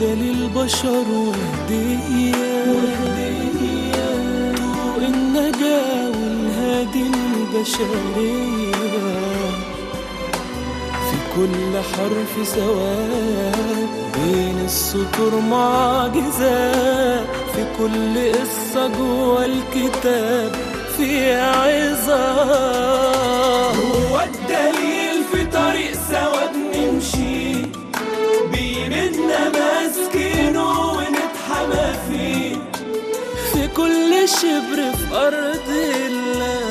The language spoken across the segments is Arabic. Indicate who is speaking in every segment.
Speaker 1: هدى للبشر وهدية طوق النجاة والهادي للبشرية، في كل حرف سواد بين السطور معجزات، في كل قصة جوا الكتاب في عظات. هو الدليل في طريق سوا بنمشي بإيدنا ماسكينه ونتحمى فيه، في كل شبر في أرض الله.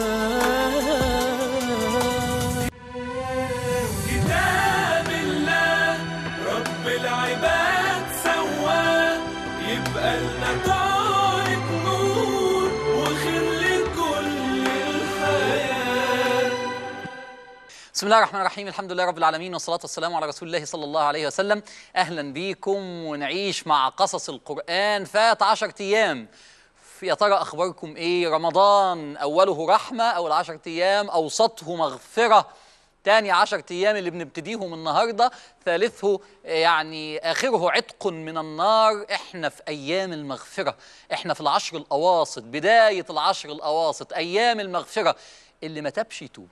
Speaker 1: كتاب الله رب العباد سواه، يبقى لنا طارق نور وخير لكل الحياة.
Speaker 2: بسم الله الرحمن الرحيم، الحمد لله رب العالمين، والصلاة والسلام على رسول الله صلى الله عليه وسلم. أهلا بيكم ونعيش مع قصص القرآن. فات 10 أيام، يا ترى أخباركم إيه؟ رمضان أوله رحمة، أول 10 أيام، أوسطه مغفرة، تاني 10 أيام اللي بنبتديهم النهاردة ثالثه يعني آخره عتق من النار. إحنا في أيام المغفرة، إحنا في العشر الأواسط، بداية العشر الأواسط، أيام المغفرة. اللي ما تابش يتوب،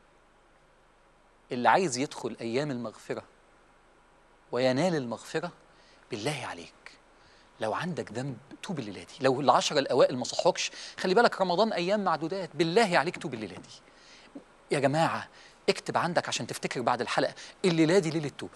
Speaker 2: اللي عايز يدخل أيام المغفرة وينال المغفرة بالله عليك لو عندك ذنب توب الليلة دي. لو العشر الأوائل ما صحوكش، خلي بالك رمضان أيام معدودات، بالله عليك توب الليلة دي. يا جماعة اكتب عندك عشان تفتكر بعد الحلقة، الليلة دي ليلة توبة،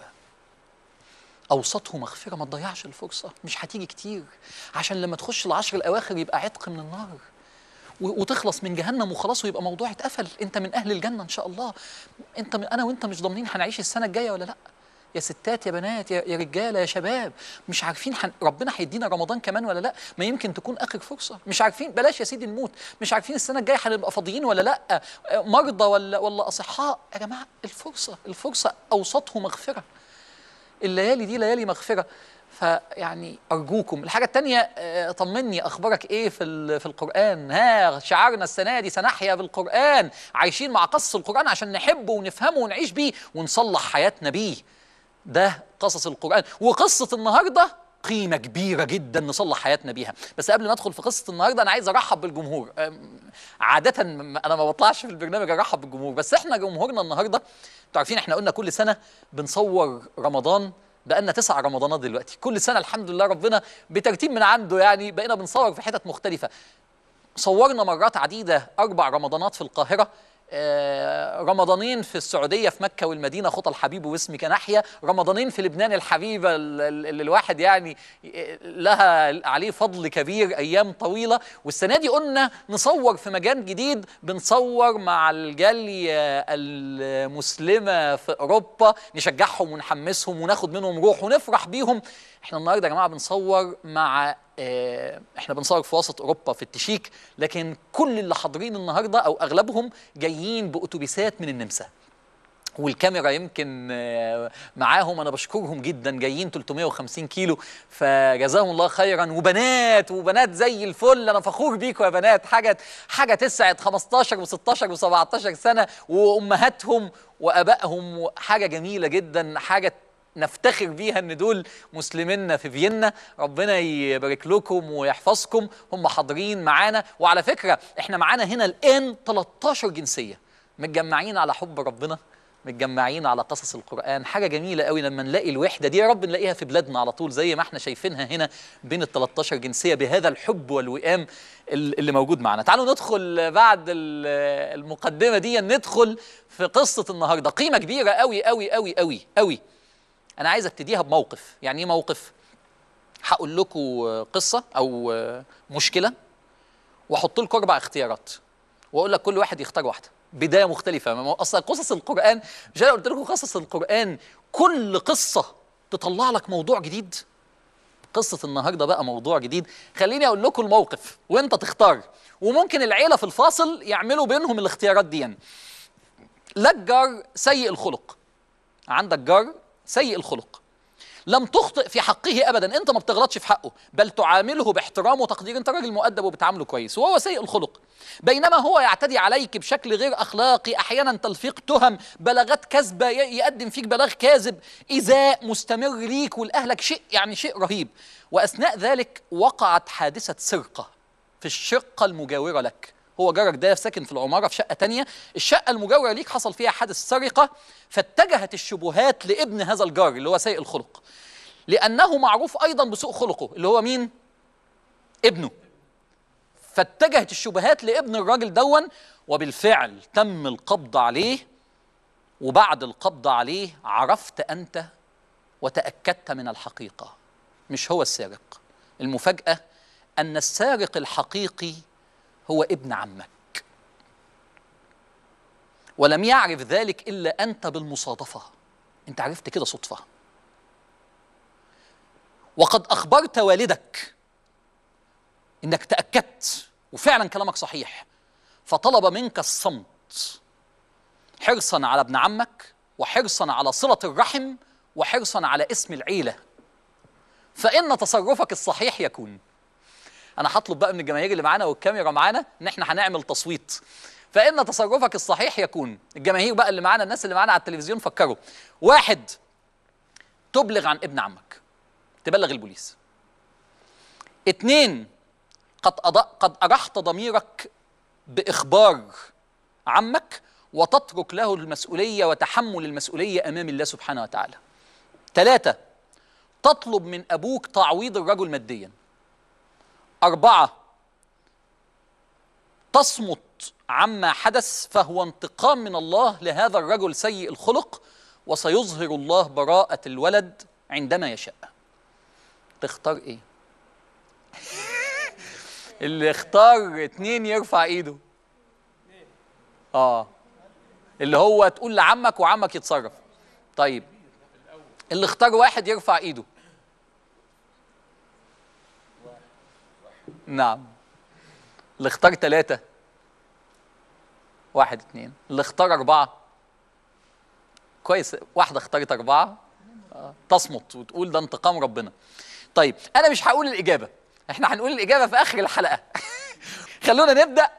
Speaker 2: أوسطه مغفرة. ما تضيعش الفرصة، مش هتيجي كتير، عشان لما تخش العشر الأواخر يبقى عتق من النار وتخلص من جهنم وخلاص، ويبقى موضوع اتقفل. انت من اهل الجنه ان شاء الله. انا وانت مش ضامنين هنعيش السنه الجايه ولا لا، يا ستات يا بنات يا رجاله يا شباب، مش عارفين ربنا هيدينا رمضان كمان ولا لا. ما يمكن تكون اخر فرصه، مش عارفين. بلاش يا سيدي نموت، مش عارفين السنه الجايه هنبقى فاضيين ولا لا، مرضى ولا اصحاء. يا جماعه الفرصه اوسطه مغفره، الليالي دي ليالي مغفره. فيعني أرجوكم. الحاجة التانية، طمني أخبارك إيه في القرآن؟ ها، شعارنا السنة دي سنحيا بالقرآن، عايشين مع قصص القرآن عشان نحبه ونفهمه ونعيش بيه ونصلح حياتنا بيه. ده قصص القرآن، وقصة النهاردة قيمة كبيرة جدا نصلح حياتنا بيها. بس قبل ما أدخل في قصة النهاردة أنا عايز أرحب بالجمهور. عادة أنا ما بطلعش في البرنامج أرحب بالجمهور، بس إحنا جمهورنا النهاردة أنتوا عارفين إحنا قلنا كل سنة بنصور رمضان، بقالنا 9 رمضانات دلوقتي، كل سنة الحمد لله ربنا بترتيب من عنده يعني بقينا بنصور في حتت مختلفة. صورنا مرات عديدة 4 رمضانات في القاهرة، رمضانين في السعودية في مكة والمدينة خطى الحبيب واسمك نحيا، رمضانين في لبنان الحبيبة اللي الواحد يعني لها عليه فضل كبير أيام طويلة. والسنة دي قلنا نصور في مكان جديد، بنصور مع الجالية المسلمة في أوروبا، نشجعهم ونحمسهم وناخد منهم روح ونفرح بيهم. احنا النهاردة يا جماعة بنصور مع احنا بنصور في وسط اوروبا في التشيك، لكن كل اللي حاضرين النهارده او اغلبهم جايين باتوبيسات من النمسا، والكاميرا يمكن معاهم. انا بشكرهم جدا، جايين 350 كيلو، فجزاهم الله خيرا. وبنات زي الفل، انا فخور بيكم يا بنات، حاجه تسعد 15 و16 و17 سنه، وامهاتهم وابائهم، حاجه جميله جدا، حاجه نفتخر بيها ان دول مسلميننا في فيينا. ربنا يبارك لكم ويحفظكم، هم حاضرين معانا. وعلى فكرة احنا معانا هنا الآن 13 جنسية متجمعين على حب ربنا، متجمعين على قصص القرآن. حاجة جميلة قوي لما نلاقي الوحدة دي، يا رب نلاقيها في بلادنا على طول زي ما احنا شايفينها هنا بين ال 13 جنسية بهذا الحب والوئام اللي موجود معنا. تعالوا ندخل بعد المقدمة دي، ندخل في قصة النهاردة. قيمة كبيرة قوي قوي قوي قوي قوي. أنا عايز أبتديها بموقف. يعني إيه موقف؟ هقول لكم قصة أو مشكلة وأحط لكم 4 اختيارات وأقول لك كل واحد يختار واحدة، بداية مختلفة. أصلا قصص القرآن، مش أنا قلت لكم قصص القرآن كل قصة تطلع لك موضوع جديد؟ قصة النهاردة بقى موضوع جديد. خليني أقول لكم الموقف وأنت تختار، وممكن العيلة في الفاصل يعملوا بينهم الاختيارات دي. لك جار سيء الخلق، عندك جار سيء الخلق، لم تخطئ في حقه ابدا، انت ما بتغلطش في حقه، بل تعامله باحترام وتقدير، انت راجل مؤدب وبتعامله كويس وهو سيء الخلق. بينما هو يعتدي عليك بشكل غير اخلاقي، احيانا تلفيق تهم، بلاغات كاذبه، يقدم فيك بلاغ كاذب، ايذاء مستمر ليك ولاهلك، شيء رهيب. واثناء ذلك وقعت حادثه سرقه في الشقه المجاوره لك. هو جارك ده ساكن في العماره في شقه تانية، الشقه المجاوره ليك حصل فيها حادث سرقه، فاتجهت الشبهات لابن هذا الجار اللي هو سيء الخلق، لانه معروف ايضا بسوء خلقه اللي هو مين؟ ابنه. فاتجهت الشبهات لابن الراجل دون، وبالفعل تم القبض عليه. وبعد القبض عليه عرفت انت وتاكدت من الحقيقه، مش هو السارق. المفاجاه ان السارق الحقيقي هو ابن عمك، ولم يعرف ذلك إلا أنت بالمصادفة، أنت عرفت كده صدفة. وقد أخبرت والدك إنك تأكدت وفعلا كلامك صحيح، فطلب منك الصمت حرصا على ابن عمك، وحرصا على صلة الرحم، وحرصا على اسم العيلة. فإن تصرفك الصحيح يكون، أنا هطلب بقى من الجماهير اللي معانا والكاميرا معانا إن إحنا هنعمل تصويت. فإن تصرفك الصحيح يكون، الجماهير بقى اللي معانا، الناس اللي معانا على التلفزيون، فكروا. 1، تبلغ عن ابن عمك، تبلغ البوليس. 2، قد أرحت ضميرك بإخبار عمك وتترك له المسؤولية وتحمل المسؤولية أمام الله سبحانه وتعالى. 3، تطلب من أبوك تعويض الرجل ماديا. 4، تصمت عما حدث، فهو انتقام من الله لهذا الرجل سيء الخلق، وسيظهر الله براءة الولد عندما يشاء. تختار ايه؟ اللي اختار 2 يرفع ايده. اللي هو تقول لعمك وعمك يتصرف. طيب اللي اختار 1 يرفع ايده. نعم. اللي اختار 3. 1 2. اللي اختار 4. كويس، واحدة اختارت 4. تصمت وتقول ده انتقام ربنا. طيب أنا مش هقول الإجابة، احنا هنقول الإجابة في آخر الحلقة. خلونا نبدأ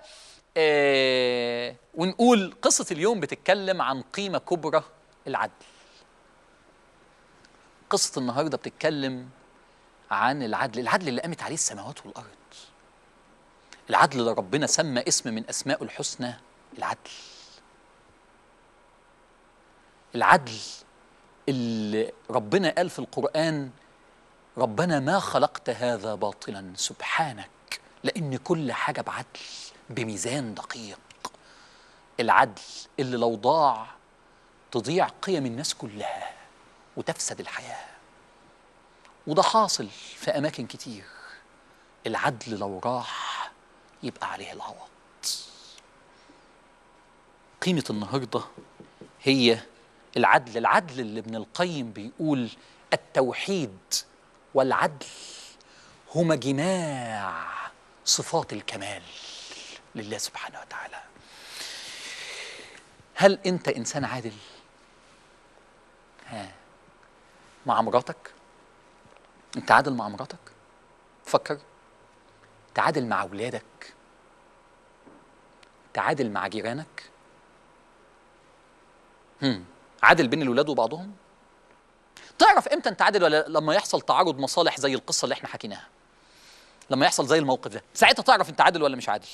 Speaker 2: ونقول قصة اليوم بتتكلم عن قيمة كبرى، العدل. قصة النهاردة بتتكلم عن العدل اللي قامت عليه السماوات والأرض. العدل اللي ربنا سمى اسم من أسمائه الحسنى العدل. العدل اللي ربنا قال في القرآن: ربنا ما خلقت هذا باطلا سبحانك، لأن كل حاجة بعدل بميزان دقيق. العدل اللي لو ضاع تضيع قيم الناس كلها وتفسد الحياة، وده حاصل في أماكن كتير. العدل لو راح يبقى عليه العوض. قيمة النهاردة هي العدل اللي ابن القيم بيقول: التوحيد والعدل هما جماع صفات الكمال لله سبحانه وتعالى. هل أنت إنسان عادل؟ مع مراتك؟ أنت عادل مع مراتك؟ فكر. تعادل مع أولادك؟ تعادل مع جيرانك؟ عادل بين الولاد وبعضهم؟ تعرف امتى انت عادل ولا لما يحصل تعارض مصالح زي القصه اللي احنا حكيناها؟ لما يحصل زي الموقف ده ساعتها تعرف انت عادل ولا مش عادل.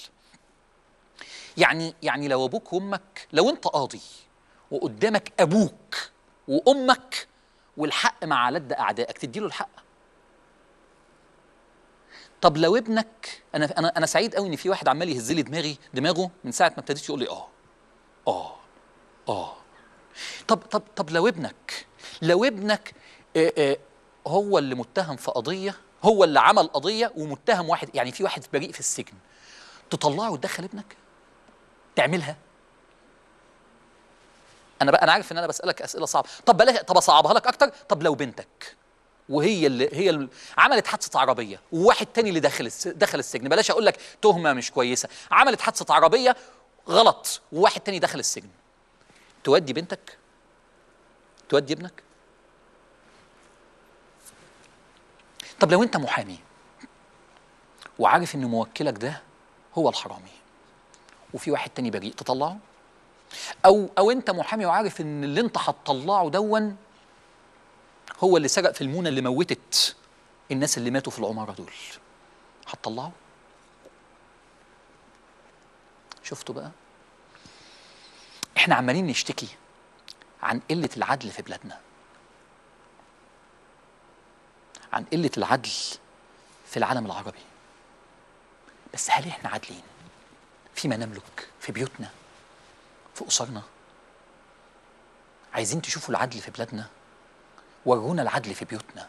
Speaker 2: يعني لو ابوك وامك، لو انت قاضي وقدامك ابوك وامك والحق مع لد اعدائك، تديله الحق؟ طب لو ابنك، انا سعيد قوي ان في واحد عمال يهز لي دماغه من ساعه ما ابتديت يقول لي طب لو ابنك هو اللي متهم في قضيه، هو اللي عمل قضيه ومتهم واحد، يعني في واحد بريء في السجن، تطلعه وتدخل ابنك؟ تعملها؟ انا عارف ان انا بسالك اسئله صعبه. طب اصعبها لك اكتر. طب لو بنتك وهي اللي عملت حادثه عربيه، وواحد تاني اللي دخل السجن، بلاش اقول لك تهمه مش كويسه، عملت حادثه عربيه غلط وواحد تاني دخل السجن، تودي بنتك؟ تودي ابنك؟ طب لو انت محامي وعارف ان موكلك ده هو الحرامي وفي واحد تاني بريء، تطلعه؟ او انت محامي وعارف ان اللي انت هتطلعه دون هو اللي سرق في المونه اللي موتت الناس اللي ماتوا في العماره دول، هتطلعه؟ شفتوا بقى؟ احنا عمالين نشتكي عن قله العدل في بلادنا، عن قله العدل في العالم العربي، بس هل احنا عادلين فيما نملك، في بيوتنا، في أسرنا؟ عايزين تشوفوا العدل في بلادنا؟ ورونا العدل في بيوتنا.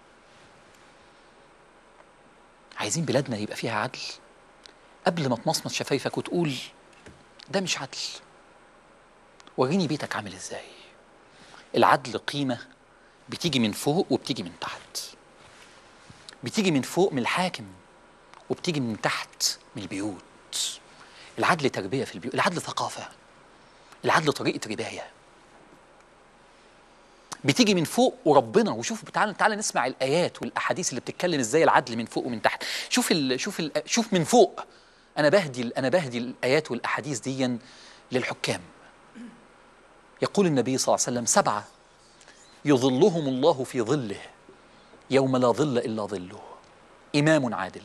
Speaker 2: عايزين بلادنا يبقى فيها عدل؟ قبل ما تمصمص شفايفك وتقول ده مش عدل، وريني بيتك عامل ازاي. العدل قيمة بتيجي من فوق وبتيجي من تحت، بتيجي من فوق من الحاكم وبتيجي من تحت من البيوت. العدل تربية في البيوت، العدل ثقافة، العدل طريقة رباية، بتيجي من فوق وربنا. وشوف، تعالى نسمع الآيات والأحاديث اللي بتتكلم ازاي العدل من فوق ومن تحت. شوف من فوق. أنا بهدي الآيات والأحاديث دي للحكام. يقول النبي صلى الله عليه وسلم: 7 يظلهم الله في ظله يوم لا ظل إلا ظله: إمام عادل،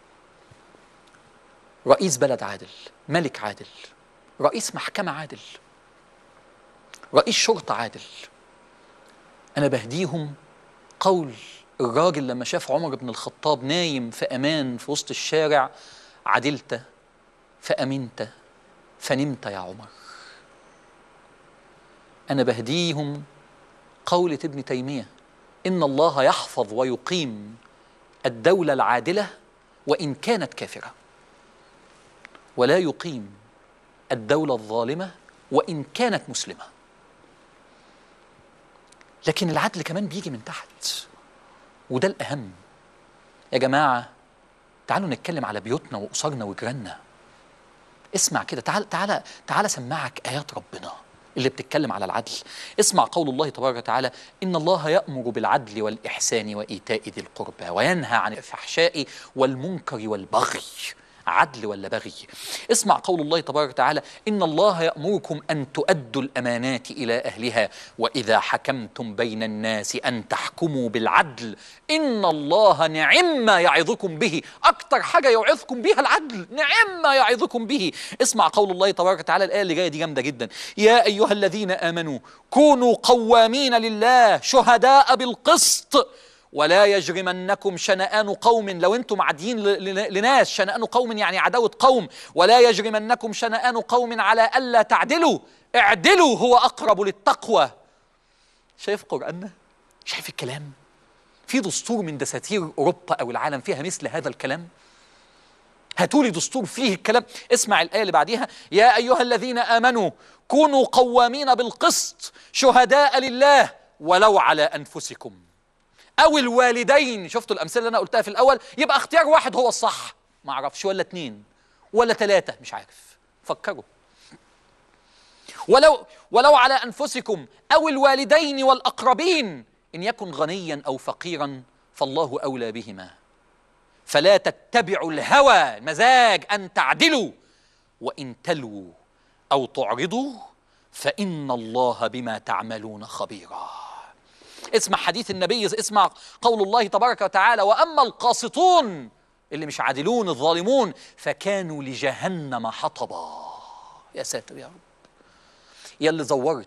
Speaker 2: رئيس بلد عادل، ملك عادل، رئيس محكمة عادل، رئيس شرطة عادل. أنا بهديهم قول الراجل لما شاف عمر بن الخطاب نايم في أمان في وسط الشارع: عدلت فأمنت فنمت يا عمر. أنا بهديهم قولة ابن تيمية: إن الله يحفظ ويقيم الدولة العادلة وإن كانت كافرة، ولا يقيم الدولة الظالمة وإن كانت مسلمة. لكن العدل كمان بيجي من تحت، وده الأهم. يا جماعة تعالوا نتكلم على بيوتنا وأسرنا وجيراننا. اسمع كده، تعال سمعك آيات ربنا اللي بتتكلم على العدل. اسمع قول الله تبارك وتعالى: إن الله يأمر بالعدل والإحسان وإيتاء ذي القربى وينهى عن الفحشاء والمنكر والبغي. عدل ولا بغي؟ اسمع قول الله تبارك وتعالى: إن الله يأمركم أن تؤدوا الأمانات إلى أهلها وإذا حكمتم بين الناس أن تحكموا بالعدل إن الله نعم ما يعظكم به. أكتر حاجة يعظكم بها العدل، نعم ما يعظكم به. اسمع قول الله تبارك وتعالى، الآية اللي جاية دي جامدة جدا: يا أيها الذين آمنوا كونوا قوامين لله شهداء بالقسط ولا يجرمنكم شنآن قوم. لو انتم عاديين لناس، شنآن قوم يعني عداوة قوم. ولا يجرمنكم شنآن قوم على ألا تعدلوا، اعدلوا هو أقرب للتقوى. شايف قرآننا؟ شايف الكلام؟ في دستور من دساتير أوروبا أو العالم فيها مثل هذا الكلام؟ هاتولي دستور فيه الكلام. اسمع الآية اللي بعديها: يا أيها الذين آمنوا كونوا قوامين بالقسط شهداء لله ولو على أنفسكم أو الوالدين. شفتوا الأمثلة اللي أنا قلتها في الأول؟ يبقى اختيار واحد هو الصح، ما أعرفش، ولا 2 ولا 3، مش عارف، فكروا. ولو على أنفسكم أو الوالدين والأقربين إن يكن غنيا أو فقيرا فالله أولى بهما فلا تتبعوا الهوى مزاج أن تعدلوا وإن تلووا أو تعرضوا فإن الله بما تعملون خبيرا. اسمع حديث النبي، اسمع قول الله تبارك وتعالى: وأما القاسطون اللي مش عادلون الظالمون فكانوا لجهنم حطبا. يا ساتر يا رب. يا اللي زورت،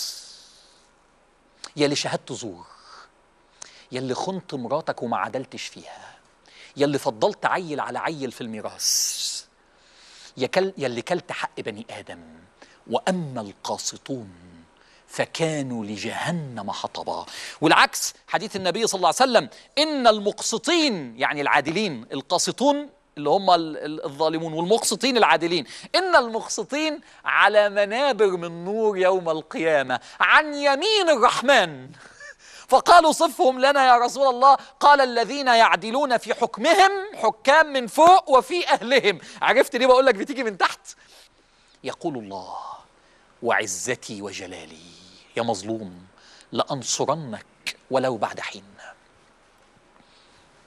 Speaker 2: يا اللي شهدت زور، يا اللي خنت مراتك وما عدلتش فيها، يا اللي فضلت عيل على عيل في الميراث، يا اللي كلت حق بني آدم. وأما القاسطون فكانوا لجهنم حطبا. والعكس، حديث النبي صلى الله عليه وسلم: إن المقسطين يعني العادلين، القاسطون اللي هم الظالمون والمقسطين العادلين، إن المقسطين على منابر من نور يوم القيامة عن يمين الرحمن. فقالوا: صفهم لنا يا رسول الله. قال: الذين يعدلون في حكمهم، حكام من فوق وفي أهلهم. عرفت ليه بقول لك بتيجي من تحت؟ يقول الله: وعزتي وجلالي يا مظلوم لأنصرنك ولو بعد حين.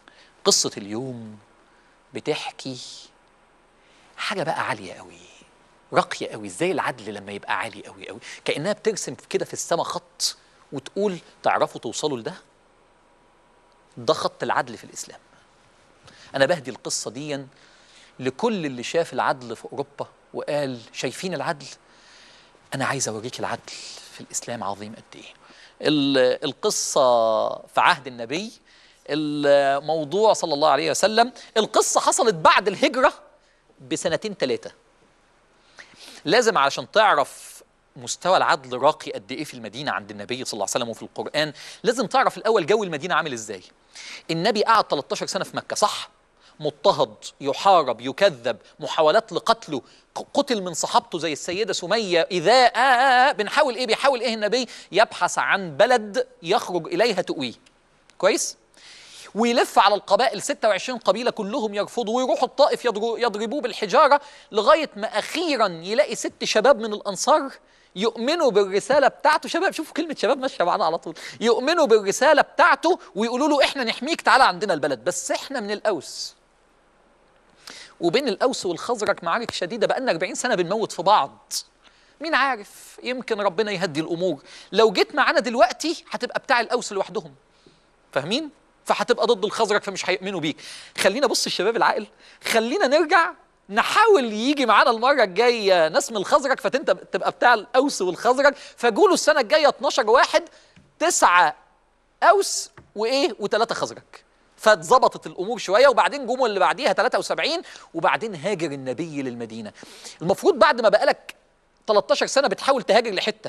Speaker 2: قصة اليوم بتحكي حاجة بقى عالية قوي، راقية قوي. ازاي العدل لما يبقى عالي قوي قوي، كأنها بترسم كده في السماء خط وتقول تعرفوا توصلوا لده؟ ده خط العدل في الإسلام. أنا بهدي القصة دي لكل اللي شاف العدل في أوروبا وقال شايفين العدل؟ أنا عايز أوريك العدل في الإسلام عظيم قد إيه. القصة في عهد النبي، الموضوع صلى الله عليه وسلم، القصة حصلت بعد الهجرة بسنتين 3. لازم علشان تعرف مستوى العدل راقي قد إيه في المدينة عند النبي صلى الله عليه وسلم وفي القرآن، لازم تعرف الأول جو المدينة عامل إزاي. النبي قعد 13 سنة في مكة، صح؟ مضطهد، يحارب، يكذب، محاولات لقتله، قتل من صحابته زي السيدة سمية. إذا بنحاول إيه؟ بيحاول إيه النبي؟ يبحث عن بلد يخرج إليها تؤويه. كويس؟ ويلف على القبائل 26 قبيلة كلهم يرفضوا، ويروحوا الطائف يضربوه بالحجارة لغاية ما أخيرا يلاقي 6 شباب من الأنصار يؤمنوا بالرسالة بتاعته. شباب، شوفوا كلمة شباب ماشية معانا على طول. يؤمنوا بالرسالة بتاعته ويقولوا له إحنا نحميك، تعالى عندنا البلد، بس إحنا من الأوس. وبين الأوس والخزرج معارك شديدة، بقالنا 40 سنة بنموت في بعض. مين عارف، يمكن ربنا يهدي الأمور. لو جيت معانا دلوقتي هتبقى بتاع الأوس لوحدهم، فاهمين؟ فهتبقى ضد الخزرج فمش هيؤمنوا بيك. خلينا بص الشباب العاقل، خلينا نرجع نحاول يجي معانا المرة الجاية ناس من الخزرج فتنت تبقى بتاع الأوس والخزرج. فجولوا السنة الجاية 12 واحد، 9 أوس و3 خزرج. فاتظبطت الامور شويه، وبعدين جم اللي بعديها 73، وبعدين هاجر النبي للمدينه. المفروض بعد ما بقالك 13 سنه بتحاول تهاجر لحته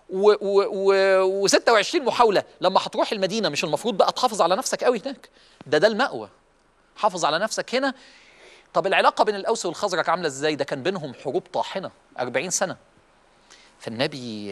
Speaker 2: و26 محاوله، لما هتروح المدينه مش المفروض بقى تحافظ على نفسك قوي هناك؟ ده المأوى، حافظ على نفسك هنا. طب العلاقه بين الاوس والخزرج عامله ازاي؟ ده كان بينهم حروب طاحنه 40 سنه. فالنبي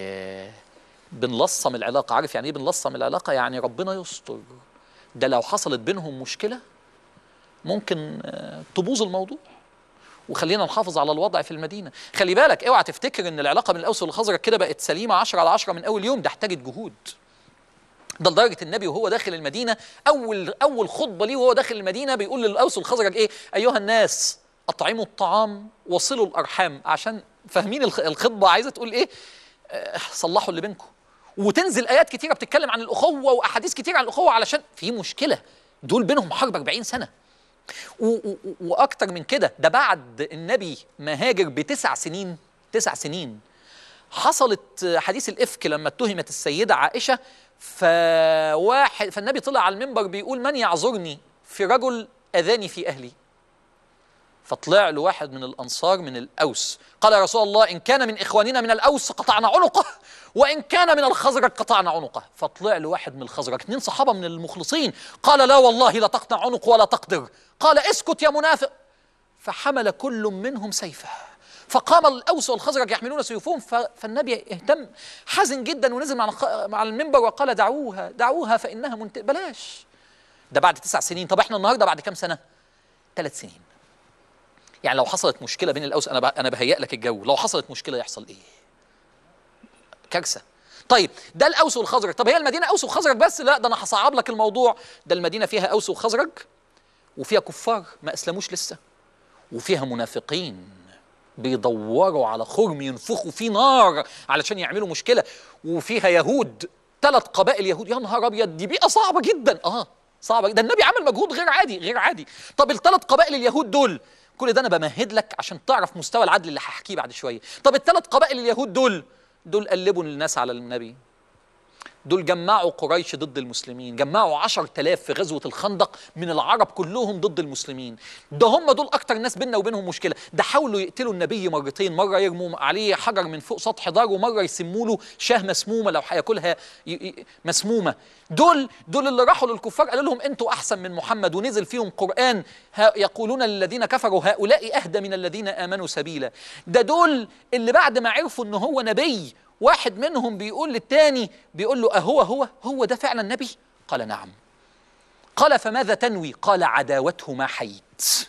Speaker 2: بنلصم العلاقه. عارف يعني ايه بنلصم العلاقه؟ يعني ربنا يستر، ده لو حصلت بينهم مشكلة ممكن تبوظ الموضوع، وخلينا نحافظ على الوضع في المدينة. خلي بالك، اوعى تفتكر ان العلاقة بين الأوس والخزرج كده بقت سليمة 10 على 10 من أول يوم. ده احتاجت جهود. ده لدرجة النبي وهو داخل المدينة، أول خطبة ليه وهو داخل المدينة بيقول للأوس والخزرج إيه؟ أيها الناس أطعموا الطعام وصلوا الأرحام. عشان فاهمين الخطبة عايزة تقول إيه؟ صلحوا اللي بينكم. وتنزل آيات كتيرة بتتكلم عن الأخوة وأحاديث كتيرة عن الأخوة، علشان في مشكلة. دول بينهم حرب 40 سنة وأكتر من كده. ده بعد النبي ما هاجر ب9 سنين. 9 سنين حصلت حديث الإفك لما اتهمت السيدة عائشة. فالنبي طلع على المنبر بيقول من يعذرني في رجل أذاني في أهلي. فطلع له واحد من الأنصار من الأوس قال يا رسول الله إن كان من إخواننا من الأوس قطعنا عنقه، وإن كان من الخزرج قطعنا عنقه. فطلع له واحد من الخزرج، 2 صحابة من المخلصين، قال لا والله لا تقطع عنق ولا تقدر. قال اسكت يا منافق. فحمل كل منهم سيفه، فقام الأوس والخزرج يحملون سيوفهم. فالنبي اهتم، حزن جدا، ونزل مع المنبر وقال دعوها فإنها بلاش. ده بعد 9 سنين. طب احنا النهارده بعد كام سنة؟ 3 سنين. يعني لو حصلت مشكلة بين الأوس، أنا بهيئ لك الجو، لو حصلت مشكلة يحصل إيه؟ كارثة. طيب ده الأوس والخزرج. طب هي المدينة أوس وخزرج بس؟ لا، ده أنا هصعب لك الموضوع. ده المدينة فيها أوس وخزرج، وفيها كفار ما أسلموش لسه، وفيها منافقين بيدوروا على خرم ينفخوا فيه نار علشان يعملوا مشكلة، وفيها يهود، 3 قبائل يهود. يا نهار أبيض، دي بيئة صعبة جدا. صعبة. ده النبي عمل مجهود غير عادي غير عادي. طب ال3 قبائل اليهود دول، كل ده أنا بمهد لك عشان تعرف مستوى العدل اللي هحكيه بعد شوية. طب ال3 قبائل اليهود دول قلبوا الناس على النبي. دول جمعوا قريش ضد المسلمين، جمعوا 10,000 في غزوة الخندق من العرب كلهم ضد المسلمين. ده هم دول أكتر ناس بيننا وبينهم مشكلة. ده حاولوا يقتلوا النبي مرتين، مرة يرموا عليه حجر من فوق سطح دار، ومرة يسموا له شاه مسمومة لو هياكلها مسمومة. دول اللي راحوا للكفار قالوا لهم أنتوا أحسن من محمد، ونزل فيهم قرآن يقولون للذين كفروا هؤلاء أهدى من الذين آمنوا سبيلا. ده دول اللي بعد ما عرفوا إن هو نبي، واحد منهم بيقول للتاني، بيقول له هو ده فعلا نبي؟ قال نعم. قال فماذا تنوي؟ قال عداوته ما حييت.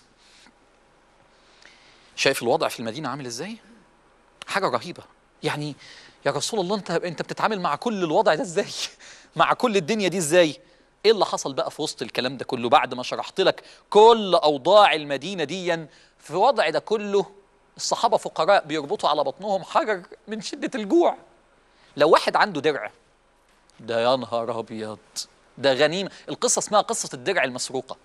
Speaker 2: شايف الوضع في المدينة عامل ازاي؟ حاجة رهيبة. يعني يا رسول الله انت بتتعامل مع كل الوضع ده ازاي؟ مع كل الدنيا دي ازاي؟ ايه اللي حصل بقى في وسط الكلام ده كله بعد ما شرحت لك كل اوضاع المدينه ديا؟ في وضع ده كله الصحابه فقراء بيربطوا على بطنهم حجر من شده الجوع. لو واحد عنده درع، ده يا نهار ابيض، ده غنيمه. القصه اسمها قصه الدرع المسروقه.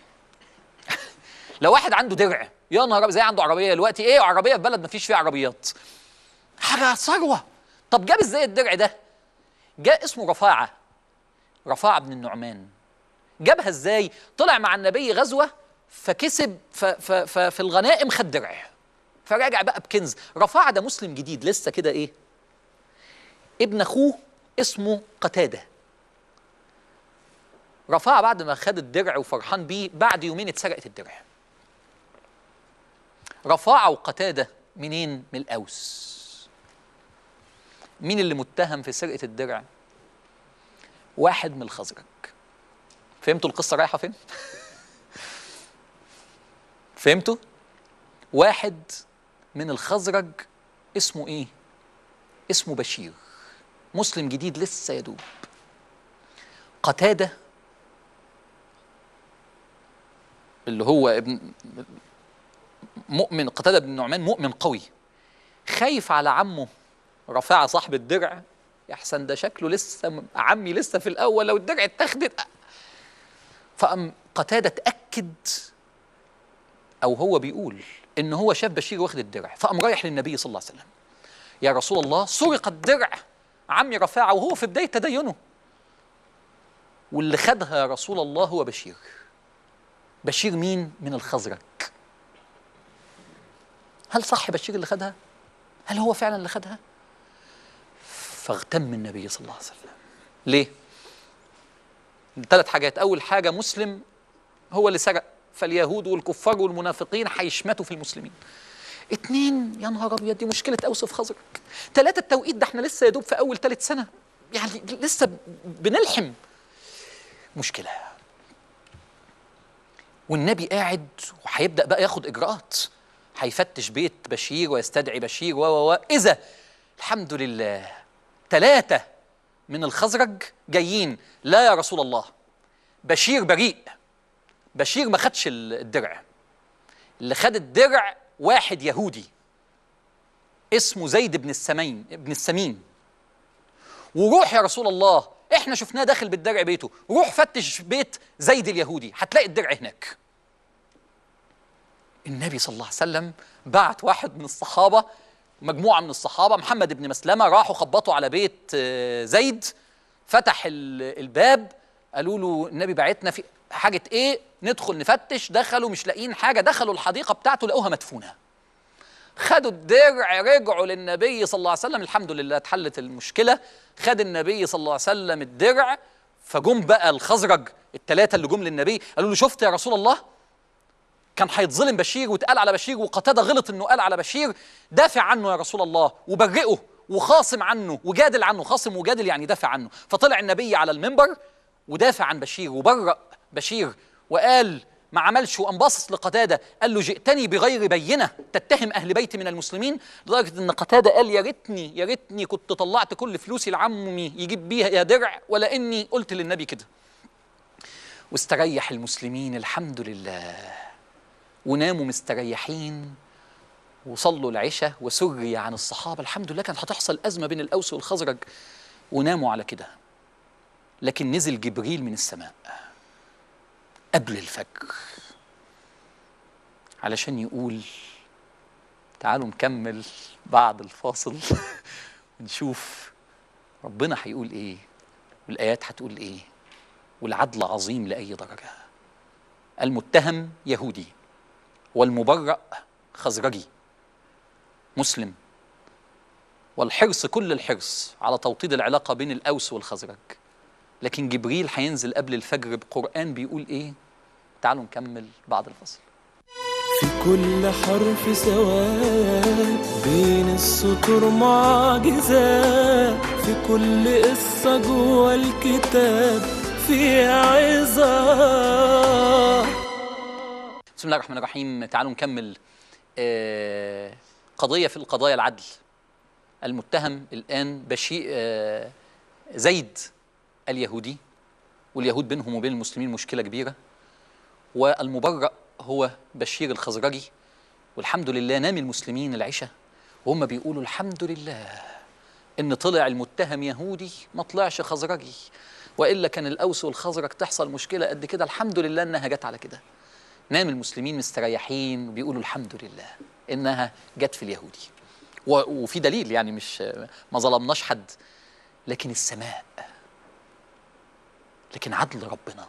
Speaker 2: لو واحد عنده درع يا نهار ابيض، زي عنده عربيه دلوقتي، ايه عربيه في بلد ما فيش فيها عربيات، حاجه ثروه. طب جاب ازاي الدرع ده؟ جاء اسمه رفاعة بن النعمان. جابها ازاي؟ طلع مع النبي غزوه فكسب في الغنائم خد درع، فراجع بقى بكنز. رفاعة ده مسلم جديد لسه كده، ايه، ابن اخوه اسمه قتاده. رفاعة بعد ما خد الدرع وفرحان بيه، بعد يومين اتسرقت الدرع. رفاعة وقتاده منين؟ من الأوس. مين اللي متهم في سرقة الدرع؟ واحد من الخزرج. فهمتوا القصة رايحة فين؟ فهمتوا؟ واحد من الخزرج اسمه ايه؟ اسمه بشير، مسلم جديد لسه يدوب. قتادة اللي هو ابن مؤمن، قتادة بن النعمان مؤمن قوي، خايف على عمه رفاعة صاحب الدرع، يحسن ده شكله لسه عمي لسه في الأول، لو الدرع اتاخدت. فقام قتادة اتأكد، أو هو بيقول إن هو شاف بشير واخد الدرع، فقام رايح للنبي صلى الله عليه وسلم: يا رسول الله، سرق الدرع عمي رفاعة وهو في بداية تدينه، واللي خدها يا رسول الله هو بشير. بشير مين؟ من الخزرج. هل صح بشير اللي خدها؟ هل هو فعلا اللي خدها؟ فاغتم النبي صلى الله عليه وسلم. ليه؟ 3 حاجات. أول حاجة، مسلم هو اللي سرق، فاليهود والكفار والمنافقين هيشمتوا في المسلمين. 2، يا نهار أبيض، دي مشكلة أوس في خزرج. 3، التوقيت ده احنا لسه يا دوب في أول 3 سنة، يعني لسه بنلحم. مشكلة. والنبي قاعد وهيبدأ بقى ياخد إجراءات، هيفتش بيت بشير ويستدعي بشير إذا الحمد لله 3 من الخزرج جايين: لا يا رسول الله، بشير بريء، بشير ما خدش الدرع، اللي خد الدرع واحد يهودي اسمه زيد بن السمين. وروح يا رسول الله، احنا شفناه داخل بالدرع بيته، روح فتش بيت زيد اليهودي هتلاقي الدرع هناك. النبي صلى الله عليه وسلم بعت واحد من الصحابة، مجموعة من الصحابة، محمد بن مسلمة، راحوا خبطوا على بيت زيد، فتح الباب، قالوا له النبي بعتنا في حاجة ايه، ندخل نفتش. دخلوا مش لاقيين حاجة، دخلوا الحديقة بتاعته لقوها مدفونة. خدوا الدرع، رجعوا للنبي صلى الله عليه وسلم، الحمد لله اتحلت المشكلة. خد النبي صلى الله عليه وسلم الدرع، فجم بقى الخزرج ال3 اللي جم للنبي قالوا له: شفت يا رسول الله، كان هيتظلم بشير واتقال على بشير، وقتادة غلط انه قال على بشير، دافع عنه يا رسول الله وبرئه وخاصم عنه وجادل عنه. خاصم وجادل يعني دافع عنه. فطلع النبي على المنبر ودافع عن بشير وبرأ بشير وقال ما عملش، وقام باصص لقتادة قال له: جئتني بغير بينة تتهم أهل بيتي من المسلمين. لدرجة إن قتادة قال: يا ريتني كنت طلعت كل فلوسي لعمي يجيب بيها يا درع، ولا إني قلت للنبي كده. واستريح المسلمين الحمد لله، وناموا مستريحين وصلوا العشاء، وسري عن الصحابة. الحمد لله، كانت هتحصل أزمة بين الأوس والخزرج، وناموا على كده. لكن نزل جبريل من السماء قبل الفجر علشان يقول: تعالوا نكمل بعد الفاصل ونشوف ربنا هيقول ايه، والآيات هتقول ايه، والعدل عظيم لأي درجة. المتهم يهودي، والمبرأ خزرجي مسلم، والحرص كل الحرص على توطيد العلاقة بين الأوس والخزرج. لكن جبريل هينزل قبل الفجر بقرآن بيقول ايه؟ تعالوا نكمل بعد الفصل.
Speaker 1: في كل حرف سواء، بين السطور معجزات، في كل قصة جوه الكتاب فيها عظات.
Speaker 2: بسم الله الرحمن الرحيم. تعالوا نكمل قضية في القضايا العدل. المتهم الآن بشير زيد اليهودي، واليهود بينهم وبين المسلمين مشكلة كبيرة، والمبرأ هو بشير الخزرجي، والحمد لله نام المسلمين العشاء وهم بيقولوا الحمد لله إن طلع المتهم يهودي ما طلعش خزرجي، وإلا كان الأوس والخزرج تحصل مشكلة قد كده. الحمد لله إنها جت على كده. نام المسلمين مستريحين وبيقولوا الحمد لله إنها جت في اليهودي. وفي دليل، يعني مش ما ظلمناش حد، لكن السماء، لكن عدل ربنا.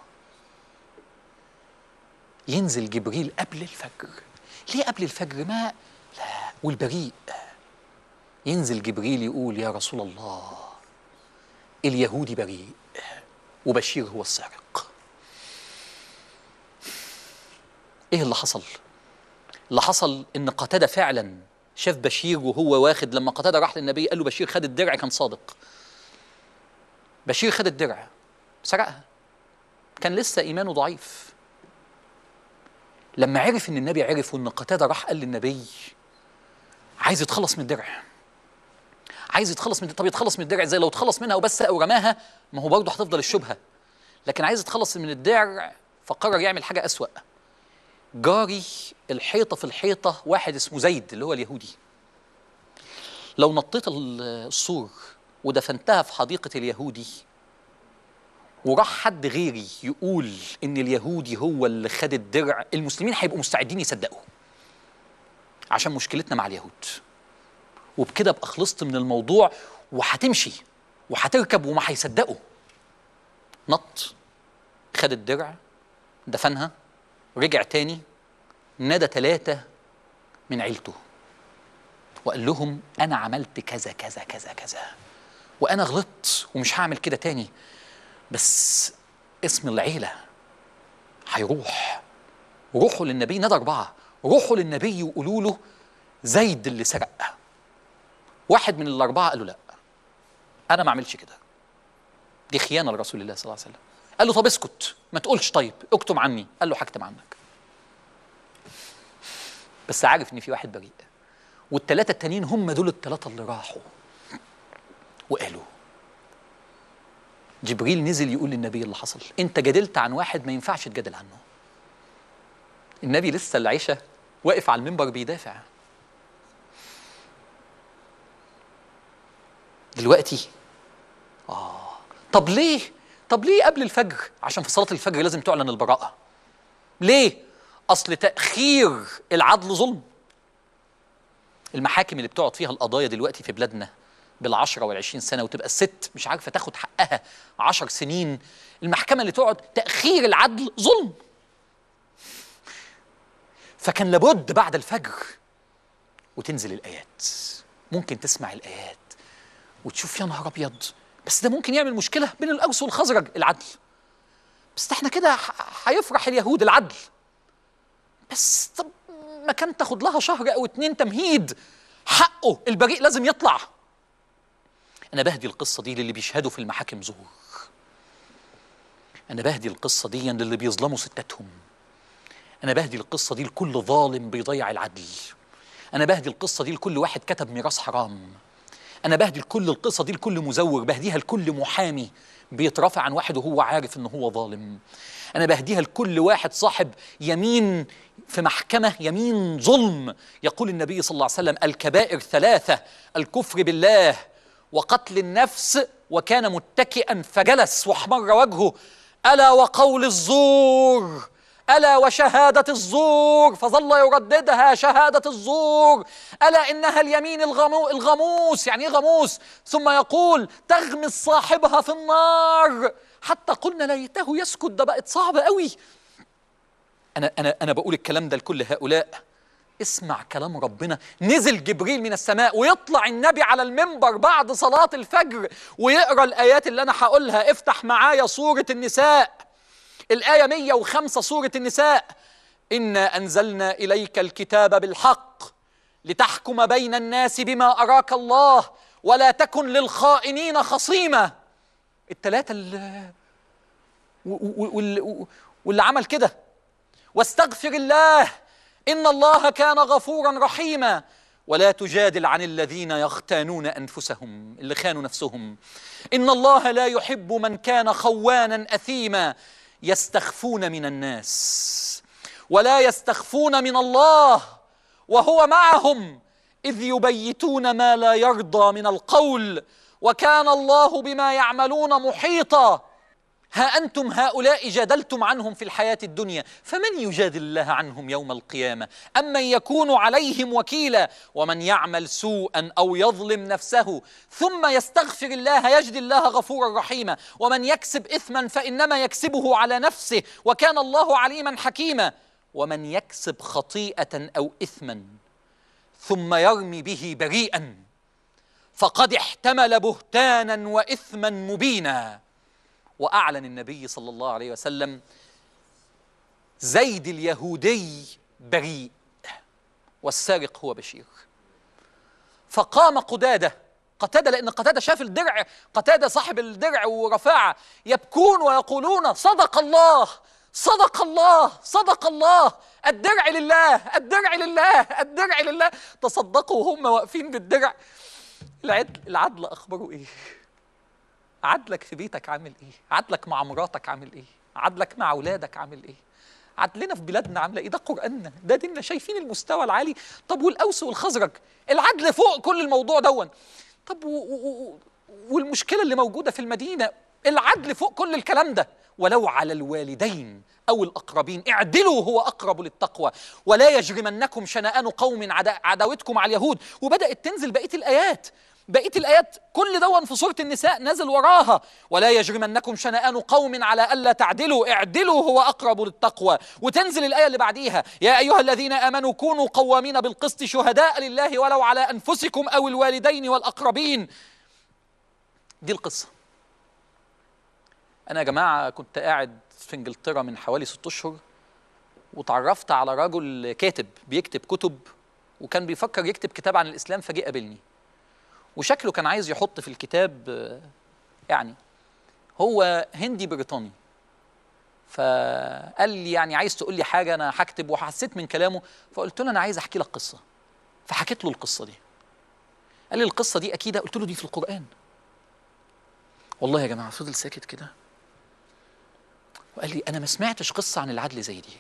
Speaker 2: ينزل جبريل قبل الفجر. ليه قبل الفجر؟ ما لا، والبريء. ينزل جبريل يقول يا رسول الله اليهودي بريء وبشير هو السارق. ايه اللي حصل؟ اللي حصل ان قتادة فعلا شاف بشير وهو واخد، لما قتادة راح للنبي قال له بشير خد الدرع، كان صادق. بشير خد الدرع سرقها، كان لسه ايمانه ضعيف. لما عرف ان النبي عرف وان قتادة راح قال للنبي عايز يتخلص من الدرع، عايز يتخلص من، طب يتخلص من الدرع ازاي؟ لو اتخلص منها وبس او رماها ما هو برضه هتفضل الشبهه، لكن عايز يتخلص من الدرع فقرر يعمل حاجه اسوأ. جاري الحيطه في الحيطه واحد اسمه زيد اللي هو اليهودي، لو نطيت السور ودفنتها في حديقه اليهودي وراح حد غيري يقول ان اليهودي هو اللي خد الدرع، المسلمين هيبقوا مستعدين يصدقوا عشان مشكلتنا مع اليهود، وبكده ابقى خلصت من الموضوع وهتمشي وهتركب وما هيصدقوا. نط، خد الدرع، دفنها، رجع تاني، نادى 3 من عيلته وقال لهم انا عملت كذا كذا كذا كذا وانا غلطت ومش هعمل كده تاني، بس اسم العيله هيروح. روحوا للنبي، نادى 4، روحوا للنبي وقولوا له زيد اللي سرق. واحد من ال4 قالوا لا انا ما اعملش كده، دي خيانه لرسول الله صلى الله عليه وسلم. قال له طب اسكت ما تقولش، طيب اكتم عني. قال له هكتم عنك، بس عارف ان في واحد بريء. وال3 التانيين هم دول ال3 اللي راحوا وقالوا. جبريل نزل يقول للنبي اللي حصل، انت جادلت عن واحد ما ينفعش تجادل عنه. النبي لسه العشاء واقف على المنبر بيدافع. دلوقتي طب ليه قبل الفجر؟ عشان في صلاة الفجر لازم تعلن البراءة. ليه؟ أصل تأخير العدل ظلم. المحاكم اللي بتقعد فيها القضايا دلوقتي في بلادنا بال10 وال20 سنة وتبقى الست مش عارفة تاخد حقها 10 سنين، المحكمة اللي تقعد تأخير العدل ظلم. فكان لابد بعد الفجر وتنزل الآيات، ممكن تسمع الآيات وتشوف يا نهار أبيض، بس ده ممكن يعمل مشكلة بين الأوس والخزرج العدل، بس احنا كده هيفرح اليهود العدل، بس طب ما كان تاخد لها شهر أو 2 تمهيد، حقه البريء لازم يطلع. أنا بهدي القصة دي للي بيشهدوا في المحاكم زور، أنا بهدي القصة دي للي بيظلموا ستاتهم، أنا بهدي القصة دي لكل ظالم بيضيع العدل، أنا بهدي القصة دي لكل واحد كتب ميراث حرام، أنا بهدي كل القصة دي لكل مزور، بهديها لكل محامي بيترافع عن واحد وهو عارف إنه هو ظالم، أنا بهديها لكل واحد صاحب يمين في محكمة، يمين ظلم. يقول النبي صلى الله عليه وسلم الكبائر 3: الكفر بالله وقتل النفس وكان متكئا فجلس واحمر وجهه، ألا وقول الزور، ألا وشهادة الزور، فظل يرددها شهادة الزور، ألا إنها اليمين الغموس. يعني إيه غموس؟ ثم يقول تغمس صاحبها في النار، حتى قلنا ليته يسكت. ده بقت صعبة قوي. أنا بقول الكلام ده لكل هؤلاء. اسمع كلام ربنا. نزل جبريل من السماء ويطلع النبي على المنبر بعد صلاة الفجر ويقرأ الآيات اللي أنا هقولها. افتح معايا سورة النساء، الآية 105 سورة النساء. إنا أنزلنا إليك الكتاب بالحق لتحكم بين الناس بما أراك الله ولا تكن للخائنين خصيما. ال3 واللي عمل كده. واستغفر الله إن الله كان غفورا رحيما. ولا تجادل عن الذين يختانون أنفسهم، اللي خانوا نفسهم. إن الله لا يحب من كان خوانا أثيما يستخفون من الناس ولا يستخفون من الله وهو معهم إذ يبيتون ما لا يرضى من القول وكان الله بما يعملون محيطا. ها أنتم هؤلاء جادلتم عنهم في الحياة الدنيا، فمن يجادل الله عنهم يوم القيامة؟ أمن يكون عليهم وكيلا؟ ومن يعمل سوءا أو يظلم نفسه ثم يستغفر الله يجد الله غفورا رحيما. ومن يكسب إثما فإنما يكسبه على نفسه وكان الله عليما حكيما. ومن يكسب خطيئة أو إثما ثم يرمي به بريئا فقد احتمل بهتانا وإثما مبينا. وأعلن النبي صلى الله عليه وسلم زيد اليهودي بريء والسارق هو بشير. فقام قتادة، لأن قتادة شاف الدرع، قتادة صاحب الدرع ورفاعة، يبكون ويقولون صدق الله صدق الله صدق الله، الدرع لله الدرع لله الدرع لله. تصدقوا وهم واقفين بالدرع. العدل أخبره إيه؟ عدلك في بيتك عامل ايه؟ عدلك مع مراتك عامل ايه؟ عدلك مع اولادك عامل ايه؟ عدلنا في بلادنا عامله ايه؟ ده قرآننا، ده ديننا، شايفين المستوى العالي. طب والأوس والخزرج العدل فوق كل الموضوع دون. طب والمشكله اللي موجوده في المدينه العدل فوق كل الكلام ده. ولو على الوالدين أو الأقربين اعدلوا هو أقرب للتقوى ولا يجرمنكم شنآن قوم عداوتكم على اليهود. وبدأت تنزل بقية الآيات كل دون في سورة النساء نزل وراها. ولا يجرمنكم شنآن قوم على ألا تعدلوا اعدلوا هو أقرب للتقوى. وتنزل الآية اللي بعديها يا أيها الذين آمنوا كونوا قوامين بالقسط شهداء لله ولو على أنفسكم أو الوالدين والأقربين. دي القصة. أنا يا جماعة كنت قاعد في إنجلترا من حوالي 6 أشهر وتعرفت على رجل كاتب بيكتب كتب وكان بيفكر يكتب كتاب عن الإسلام، فجأة قابلني وشكله كان عايز يحط في الكتاب يعني هو هندي بريطاني، فقال لي يعني عايز تقول لي حاجة أنا هكتب، وحسيت من كلامه فقلت له أنا عايز أحكي لك قصة، فحكيت له القصة دي. قال لي القصة دي أكيدة؟ قلت له دي في القرآن. والله يا جماعة فضل ساكت كده وقال لي أنا ما سمعتش قصة عن العدل زي دي.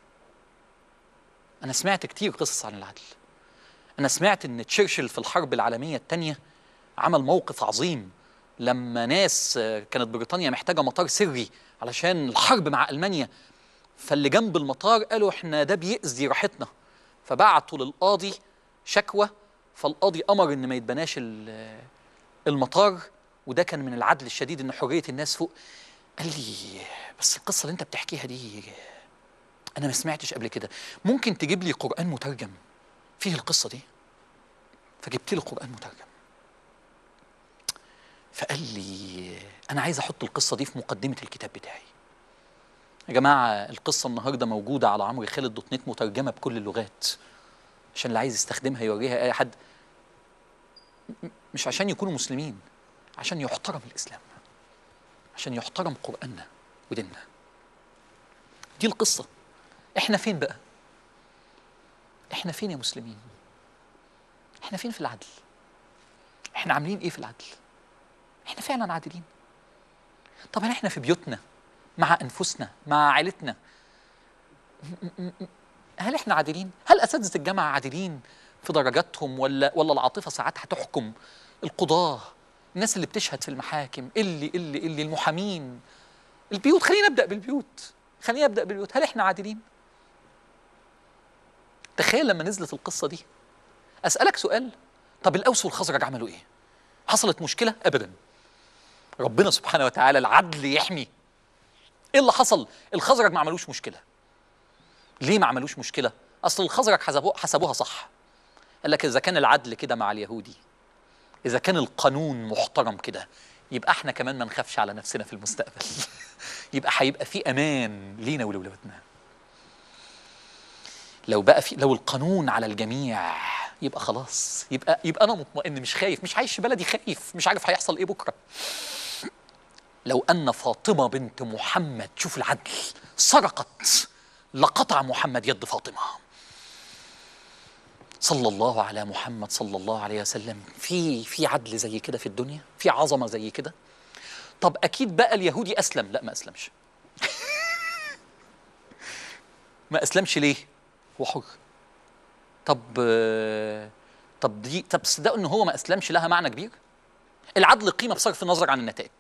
Speaker 2: أنا سمعت كتير قصص عن العدل. أنا سمعت إن تشرشل في الحرب العالمية الثانية عمل موقف عظيم لما ناس كانت بريطانيا محتاجة مطار سري علشان الحرب مع ألمانيا، فاللي جنب المطار قالوا إحنا ده بيأذي راحتنا، فبعتوا للقاضي شكوى، فالقاضي أمر إن ما يتبناش المطار، وده كان من العدل الشديد إن حرية الناس فوق. قال لي بس القصة اللي أنت بتحكيها دي أنا ما سمعتش قبل كده، ممكن تجيب لي قرآن مترجم فيه القصة دي؟ فجبت له قرآن مترجم. فقال لي أنا عايز أحط القصة دي في مقدمة الكتاب بتاعي. يا جماعة القصة النهاردة موجودة على عمرو خالد دوت نت مترجمة بكل اللغات عشان اللي عايز يستخدمها يوريها أي حد، مش عشان يكونوا مسلمين، عشان يحترم الإسلام، عشان يحترم قرآننا وديننا. دي القصة. إحنا فين بقى؟ إحنا فين يا مسلمين؟ إحنا فين في العدل؟ إحنا عاملين إيه في العدل؟ إحنا فعلا عادلين؟ طب هل إحنا في بيوتنا مع أنفسنا مع عائلتنا هل إحنا عادلين؟ هل أساتذة الجامعة عادلين في درجاتهم ولا العاطفة ساعات هتحكم؟ القضاة، الناس اللي بتشهد في المحاكم، اللي المحامين، البيوت. خلينا أبدأ بالبيوت. هل إحنا عادلين؟ تخيل لما نزلت القصة دي أسألك سؤال، طب الأوس والخزرج عملوا إيه؟ حصلت مشكلة؟ أبدا. ربنا سبحانه وتعالى العدل يحمي. إيه اللي حصل؟ الخزرج ما عملوش مشكلة. ليه ما عملوش مشكلة؟ أصل الخزرج حسبوها صح. قال لك إذا كان العدل كده مع اليهودي، إذا كان القانون محترم كده، يبقى احنا كمان ما نخافش على نفسنا في المستقبل. يبقى هيبقى في أمان لينا ولولادنا. لو القانون على الجميع يبقى خلاص، يبقى أنا مطمئن، مش خايف، مش عايش في بلدي خايف، مش عارف هيحصل إيه بكرة. لو أن فاطمة بنت محمد، شوف العدل، سرقت لقطع محمد يد فاطمة. صلى الله على محمد صلى الله عليه وسلم. في عدل زي كده في الدنيا؟ في عظمة زي كده؟ طب أكيد بقى اليهودي أسلم. لا، ما أسلمش. ما أسلمش ليه؟ هو حر. طب تصدقوا إن هو ما أسلمش لها معنى كبير؟ العدل قيمة بصرف النظر عن النتائج.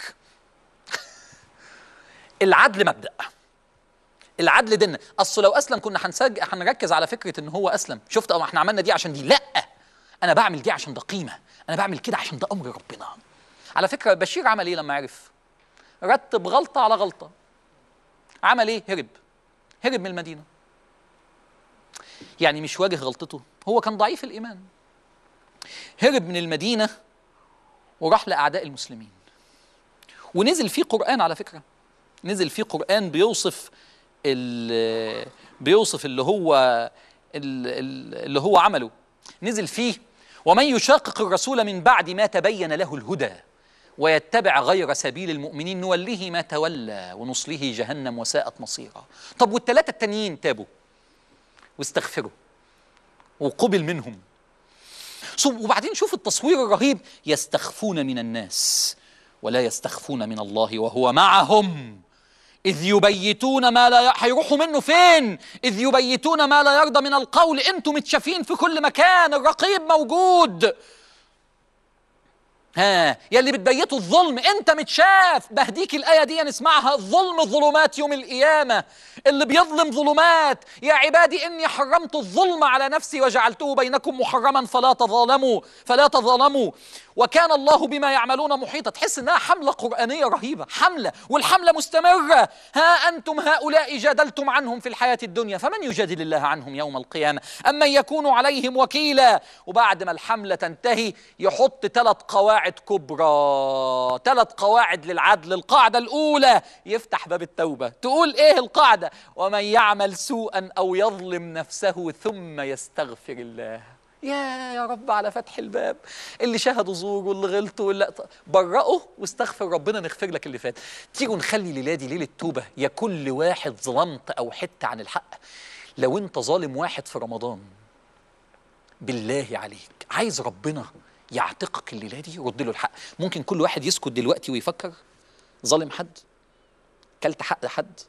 Speaker 2: العدل مبدأ، العدل ديننا. أصل لو أسلم كنا هنركز على فكرة إن هو أسلم. شفت أو إحنا عملنا دي عشان دي؟ لأ، أنا بعمل دي عشان ده قيمة، أنا بعمل كده عشان ده أمر ربنا. على فكرة بشير عمل إيه لما عرف؟ رتب غلطة على غلطة. عمل إيه؟ هرب من المدينة. يعني مش واجه غلطته، هو كان ضعيف الإيمان. هرب من المدينة وراح لأعداء المسلمين. ونزل فيه قرآن، على فكرة نزل فيه قرآن بيوصف اللي هو عمله. نزل فيه: ومن يشاقق الرسول من بعد ما تبين له الهدى ويتبع غير سبيل المؤمنين نوله ما تولى ونصله جهنم وساءت مصيرا. طب والثلاثة التانيين تابوا واستغفروا وقبل منهم. وبعدين شوف التصوير الرهيب: يستخفون من الناس ولا يستخفون من الله وهو معهم إذ يبيتون ما لا هيروحوا منه فين؟ إذ يبيتون ما لا يرضى من القول. أنتم متشافين في كل مكان، الرقيب موجود. يلي بتبيتوا الظلم أنت متشاف. بهديك الآية دي نسمعها: الظلم ظلمات يوم القيامة. اللي بيظلم ظلمات. يا عبادي إني حرمت الظلم على نفسي وجعلته بينكم محرما فلا تظالموا وكان الله بما يعملون محيطا. تحس إنها حملة قرآنية رهيبة، حملة، والحملة مستمرة. ها أنتم هؤلاء جادلتم عنهم في الحياة الدنيا فمن يجادل الله عنهم يوم القيامة أم من يكون عليهم وكيلا. وبعد ما الحملة تنتهي يحط 3 قواعد كبرى، 3 قواعد للعدل. القاعدة الأولى: يفتح باب التوبة. تقول إيه القاعدة؟ ومن يعمل سوءا أو يظلم نفسه ثم يستغفر الله. يا رب على فتح الباب. اللي شهدوا زور واللي غلطوا واللي برئوا واستغفر ربنا نغفر لك اللي فات. تيجوا نخلي ليلة دي ليلة توبة يا كل واحد ظلمت أو حتة عن الحق. لو أنت ظالم واحد في رمضان بالله عليك عايز ربنا يعتقك الليلة دي، رد له الحق. ممكن كل واحد يسكت دلوقتي ويفكر: ظالم حد؟ كلت حق حد؟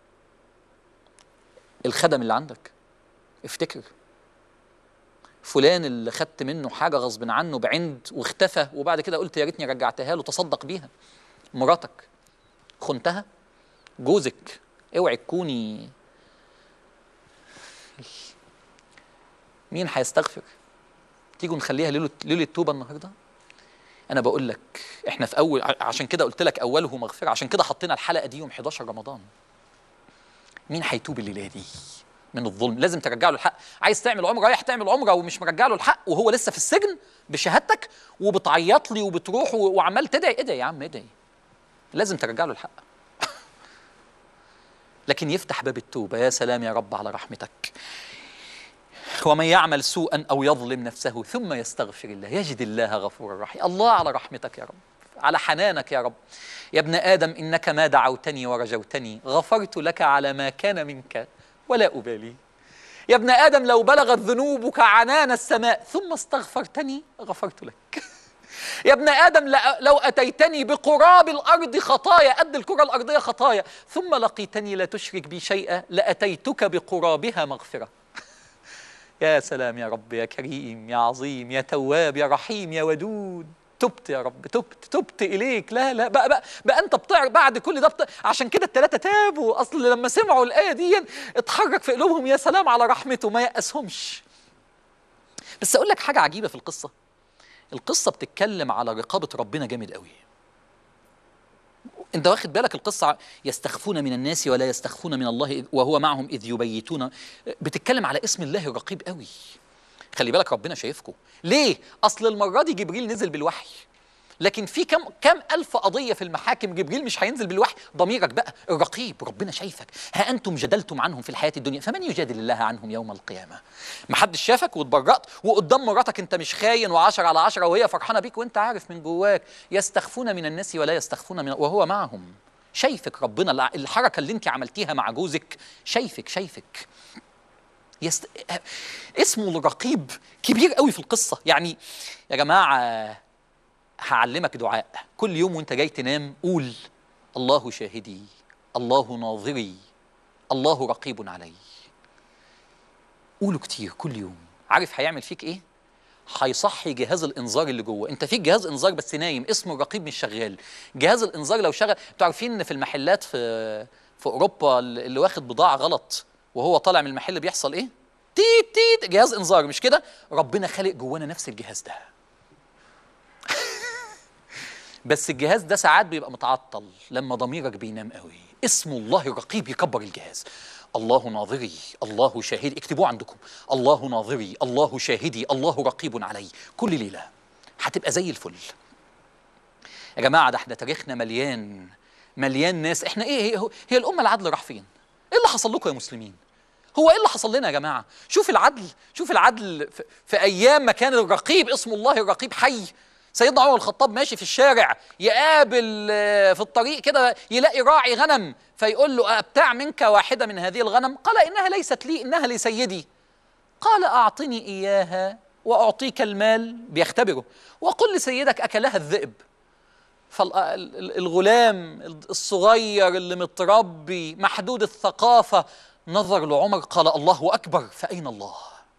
Speaker 2: الخدم اللي عندك افتكر فلان اللي خدت منه حاجة غصب عنه بعند واختفى وبعد كده قلت يا ريتني رجعتها له، تصدق بيها. مراتك خنتها، جوزك اوعي تكوني. مين هيستغفر؟ تيجوا نخليها ليلة توبة النهارده. أنا بقول لك إحنا في أول، عشان كده قلت لك أوله مغفرة، عشان كده حطينا الحلقة دي يوم 11 رمضان. مين هيتوب الليلة دي من الظلم؟ لازم ترجع له الحق. عايز تعمل عمره، رايح تعمل عمره ومش مرجع له الحق وهو لسه في السجن بشهادتك وبتعيط لي وبتروح وعمال تدعي. ادعي يا عم ادعي، لازم ترجع له الحق. لكن يفتح باب التوبة. يا سلام يا رب على رحمتك. ومن يعمل سوءا أو يظلم نفسه ثم يستغفر الله يجد الله غفورا رحيما. الله على رحمتك يا رب، على حنانك يا رب. يا ابن آدم إنك ما دعوتني ورجوتني غفرت لك على ما كان منك ولا أبالي. يا ابن آدم لو بلغت ذنوبك عنان السماء ثم استغفرتني غفرت لك. يا ابن آدم لو أتيتني بقراب الأرض خطايا، قد الكرة الأرضية خطايا، ثم لقيتني لا تشرك بي شيئا لأتيتك بقرابها مغفرة. يا سلام يا رب، يا كريم يا عظيم يا تواب يا رحيم يا ودود. تبت يا رب، تبت إليك. لا بقى أنت بتعرف بعد كل ده عشان كده الثلاثة تابوا. أصل لما سمعوا الآية دي اتحرك في قلوبهم. يا سلام على رحمته، ما يأسهمش. بس أقول لك حاجة عجيبة في القصة بتتكلم على رقابة ربنا جامد قوي. أنت واخد بالك القصة؟ يستخفون من الناس ولا يستخفون من الله وهو معهم إذ يبيتون. بتتكلم على اسم الله الرقيب قوي. خلي بالك ربنا شايفكم. ليه؟ أصل المرة دي جبريل نزل بالوحي، لكن في كم ألف قضية في المحاكم جبريل مش هينزل بالوحي. ضميرك بقى الرقيب، ربنا شايفك. ها أنتم جدلتم عنهم في الحياة الدنيا فمن يجادل الله عنهم يوم القيامة. محدش شافك واتبرأت وقدام مراتك أنت مش خاين و10 على 10 وهي فرحانة بيك وأنت عارف من جواك. يستخفون من الناس ولا يستخفون من وهو معهم. شايفك ربنا. الحركة اللي أنت عملتيها مع جوزك شايفك. يست... اسمه الرقيب كبير قوي في القصة. يعني يا جماعة هعلمك دعاء كل يوم وانت جاي تنام، قول الله شاهدي، الله ناظري، الله رقيب علي. قوله كتير كل يوم. عارف هيعمل فيك ايه؟ هيصحي جهاز الانذار اللي جوه. انت فيك جهاز انذار بس نايم، اسمه الرقيب مش شغال. جهاز الانذار لو شغل، انتوا عارفين ان في المحلات في اوروبا اللي واخد بضاعه غلط وهو طالع من المحل بيحصل ايه؟ تيت تيت، جهاز انذار، مش كده؟ ربنا خالق جوانا نفس الجهاز ده. بس الجهاز ده ساعات بيبقى متعطل لما ضميرك بينام قوي. اسم الله الرقيب يكبر الجهاز. الله ناظري، الله شاهدي، اكتبوه عندكم. الله ناظري، الله شاهدي، الله رقيب علي. كل ليلة هتبقى زي الفل. يا جماعة ده احنا تاريخنا مليان ناس. احنا ايه هي الأمة العدل راح فين؟ ايه اللي حصل لكم يا مسلمين؟ هو ايه اللي حصل لنا يا جماعة؟ شوف العدل في أيام ما كان الرقيب اسم الله الرقيب حي. سيدنا عمر الخطاب ماشي في الشارع، يقابل في الطريق كده يلاقي راعي غنم، فيقول له أبتاع منك واحدة من هذه الغنم؟ قال إنها ليست لي، إنها لسيدي. قال أعطني إياها وأعطيك المال، بيختبره، وقل لسيدك أكلها الذئب. فالغلام الصغير اللي متربي محدود الثقافة نظر لعمر قال الله أكبر، فأين الله؟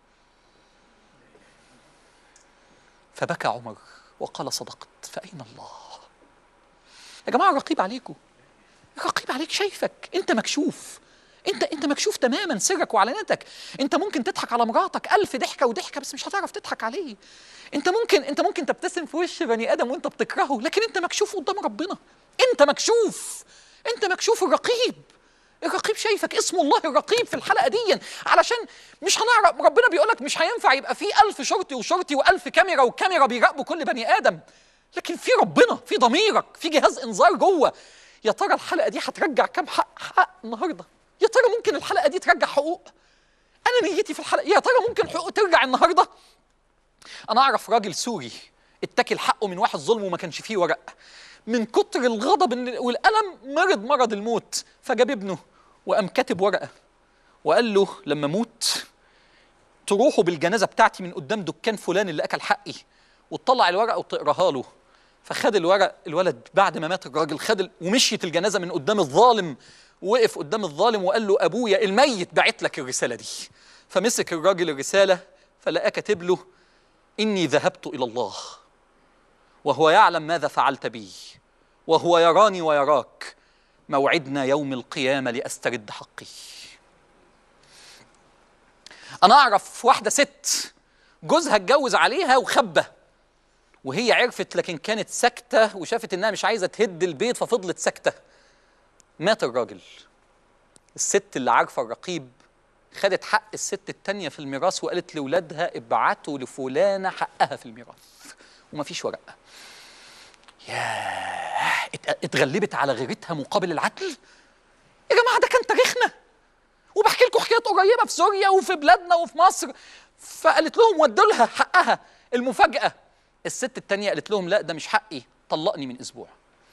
Speaker 2: فبكى عمر وقال صدقت، فأين الله؟ يا جماعة الرقيب عليكم، الرقيب عليك، شايفك، انت مكشوف، انت مكشوف تماما، سرك وعلانيتك. انت ممكن تضحك على مراتك 1000 ضحكة وضحكة بس مش هتعرف تضحك عليه. انت ممكن تبتسم في وش بني ادم وانت بتكرهه، لكن انت مكشوف قدام ربنا. انت مكشوف. الرقيب شايفك. اسم الله الرقيب في الحلقة دي علشان مش هنعرف. ربنا بيقولك مش هينفع يبقى في 1000 شرطي وشرطي و1000 كاميرا وكاميرا بيراقبوا كل بني آدم، لكن في ربنا، في ضميرك، في جهاز إنذار جوه. يا ترى الحلقة دي هترجع كام حق النهاردة؟ يا ترى ممكن الحلقة دي ترجع حقوق؟ أنا نيتي في الحلقة، يا ترى ممكن حقوق ترجع النهاردة؟ أنا أعرف راجل سوري اتكل حقه من واحد ظلم وما كانش فيه ورق، من كتر الغضب والألم مرض الموت، فجاب ابنه وقام كاتب ورقة وقال له لما موت تروحوا بالجنازة بتاعتي من قدام دكان فلان اللي أكل حقي، وتطلع الورقة وتقراها له. فخد الورق الولد بعد ما مات الراجل، ومشيت الجنازة من قدام الظالم، وقف قدام الظالم وقال له أبويا الميت بعت لك الرسالة دي. فمسك الراجل الرسالة فلقى كاتب له إني ذهبت إلى الله وهو يعلم ماذا فعلت بي وهو يراني ويراك، موعدنا يوم القيامة لأسترد حقي. أنا أعرف واحدة ست جوزها اتجوز عليها وخبى، وهي عرفت لكن كانت ساكتة وشافت إنها مش عايزة تهد البيت ففضلت ساكتة. مات الراجل. الست اللي عارفة الرقيب خدت حق الست التانية في الميراث وقالت لأولادها ابعتوا لفلانة حقها في الميراث، ومفيش ورقة. ياه، اتغلبت على غيرتها مقابل العدل. يا جماعة ده كان تاريخنا، وبحكي لكم حكايات قريبة في سوريا وفي بلادنا وفي مصر. فقالت لهم ودوا لها حقها. المفاجأة الست التانية قالت لهم لا ده مش حقي، طلقني من أسبوع.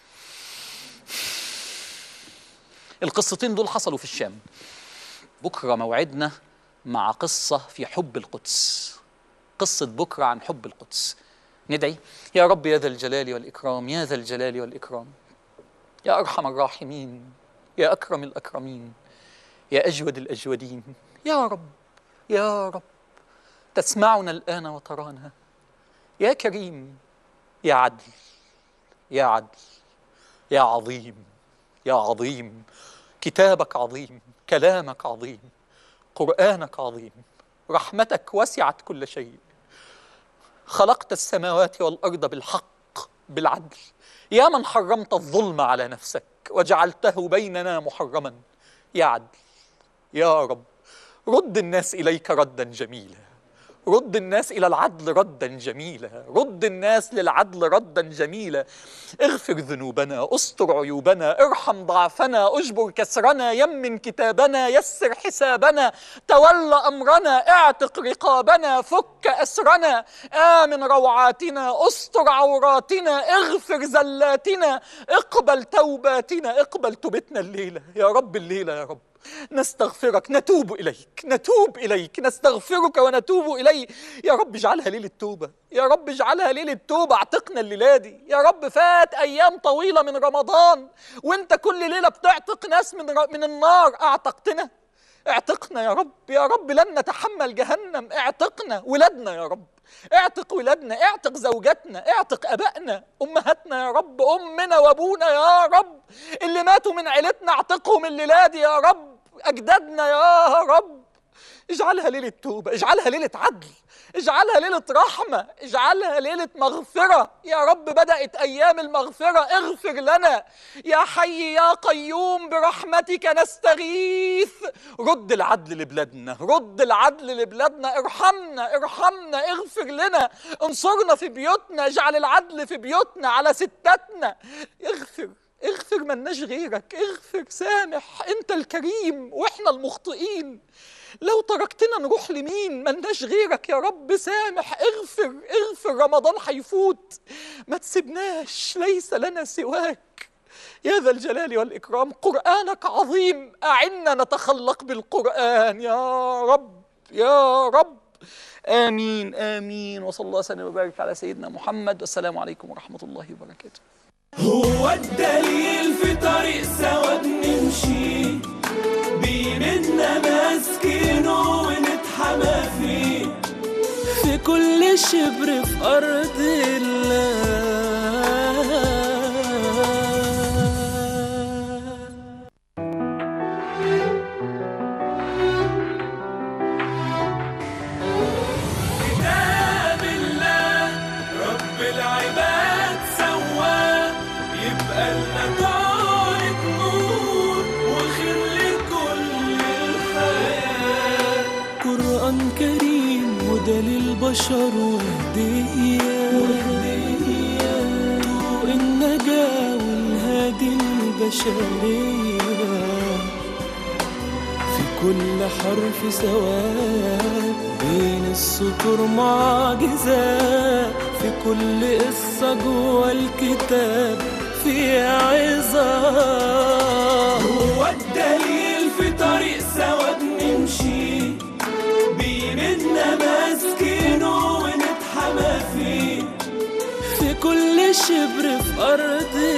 Speaker 2: القصتين دول حصلوا في الشام. بكرة موعدنا مع قصة في حب القدس، قصة بكرة عن حب القدس. ندعي يا رب يا ذا الجلال والإكرام، يا ذا الجلال والإكرام، يا أرحم الراحمين، يا أكرم الأكرمين، يا أجود الأجودين، يا رب يا رب تسمعنا الآن وترانا، يا كريم، يا عدل، يا عدل، يا عظيم، يا عظيم. كتابك عظيم، كلامك عظيم، قرآنك عظيم، رحمتك وسعت كل شيء. خلقت السماوات والأرض بالحق بالعدل، يا من حرمت الظلم على نفسك وجعلته بيننا محرما. يا عدل يا رب، رد الناس إليك ردا جميلا، رد الناس إلى العدل ردا جميلا، رد الناس للعدل ردا جميلا. اغفر ذنوبنا، استر عيوبنا، ارحم ضعفنا، اجبر كسرنا، يمن كتابنا، يسر حسابنا، تولى أمرنا، اعتق رقابنا، فك أسرنا، آمن روعاتنا، استر عوراتنا، اغفر زلاتنا، اقبل توباتنا، اقبل توبتنا الليلة يا رب، الليلة يا رب. نستغفرك، نتوب إليك، نتوب إليك، نستغفرك ونتوب إليك. يا رب اجعلها ليلة توبة، يا رب اجعلها ليلة توبة، اعتقنا الليلة دي يا رب. فات أيام طويلة من رمضان وانت كل ليلة بتعتق ناس من النار، اعتقتنا، اعتقنا يا رب، يا رب لن نتحمل جهنم، اعتقنا. ولادنا يا رب، اعتق ولادنا، اعتق زوجاتنا، اعتق ابائنا امهاتنا يا رب، امنا وابونا يا رب، اللي ماتوا من عيلتنا اعتقهم الليله دي يا رب، اجدادنا يا رب. اجعلها ليله توبه، اجعلها ليله عدل، اجعلها ليله رحمه، اجعلها ليله مغفره يا رب. بدات ايام المغفره، اغفر لنا يا حي يا قيوم برحمتك نستغيث. رد العدل لبلادنا، رد العدل لبلادنا، ارحمنا ارحمنا، اغفر لنا، انصرنا في بيوتنا، اجعل العدل في بيوتنا على ستاتنا. اغفر اغفر، ملناش غيرك، اغفر سامح، انت الكريم واحنا المخطئين، لو تركتنا نروح لمين؟ ملناش غيرك يا رب، سامح، اغفر اغفر. رمضان هيفوت، ما تسيبناش، ليس لنا سواك يا ذا الجلال والإكرام. قرآنك عظيم، أعنا نتخلق بالقرآن يا رب يا رب. آمين آمين. وصلى الله وسلم وبارك على سيدنا محمد، والسلام عليكم ورحمة الله وبركاته.
Speaker 1: هو الدليل في طريق سوا بنمشي، بيمنا ماسكينه ونتحمى فيه، في كل شبر في أرض الله. كتاب الله رب العباد سواه، يبقى لنا طارق نور وخير لكل الحياة. قرآن كريم هدى للبشر وهدية، طرق النجاة والهادي البشرية، في كل حرف سواء بين السطور معجزات، في كل قصة جوا الكتاب في عظات. هو الدليل في طريق سوا بنمشي، بيمنا ماسكينه ونتحمى فيه، في كل شبر في أرض